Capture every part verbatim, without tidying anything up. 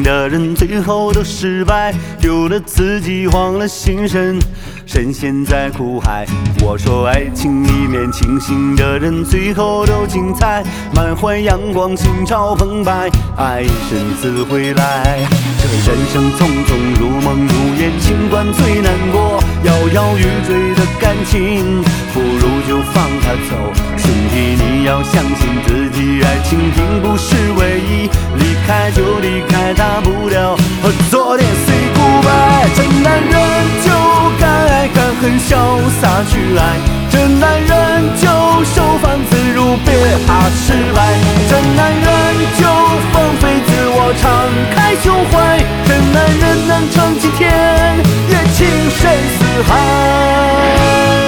的人最后都失败，丢了自己，忘了心神，深陷在苦海。我说爱情里面清醒的人最后都精彩，满怀阳光，心潮澎湃，爱神自会来。这人生匆匆，如梦如魇，尽管最难过，摇摇欲坠的感情，不如就放它走。兄弟，你要相信自己，爱情并不是唯一，离开就离开，大不了做点 say goodbye。真男人就敢爱敢恨，潇洒去爱，真男人就收放自如，别怕失败，真男人就放飞自我，敞开胸怀，真男人能撑起天，也情深似海。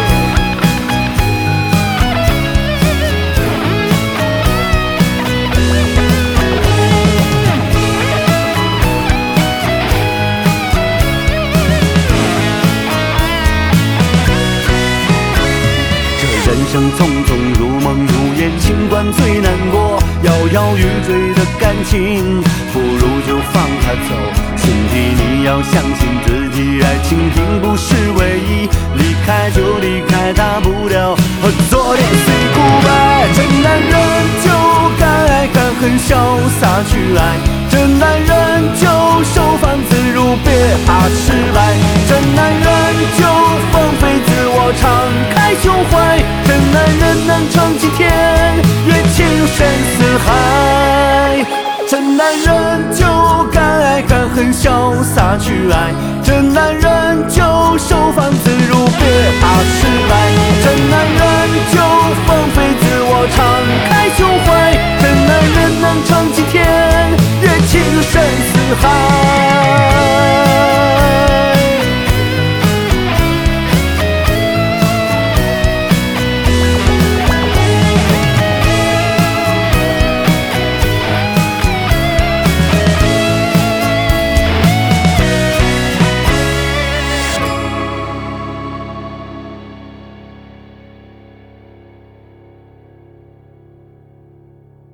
人生匆匆，如梦如魇，尽管最难过，摇摇欲坠的感情，不如就放它走。兄弟，你要相信自己，爱情并不是唯一，离开就离开，大不了做点 say goodbye。真男人就敢爱敢恨，潇洒去爱，真男人就收放自如，别怕失败，真男人就放飞自我，敞开胸怀，真男人能撑起天，也情深似海。真男人就敢爱敢恨，潇洒去爱，真男人就收放自如，别怕失败，真男人就放飞自我，敞开胸怀，真男人能撑起天，也情深似海。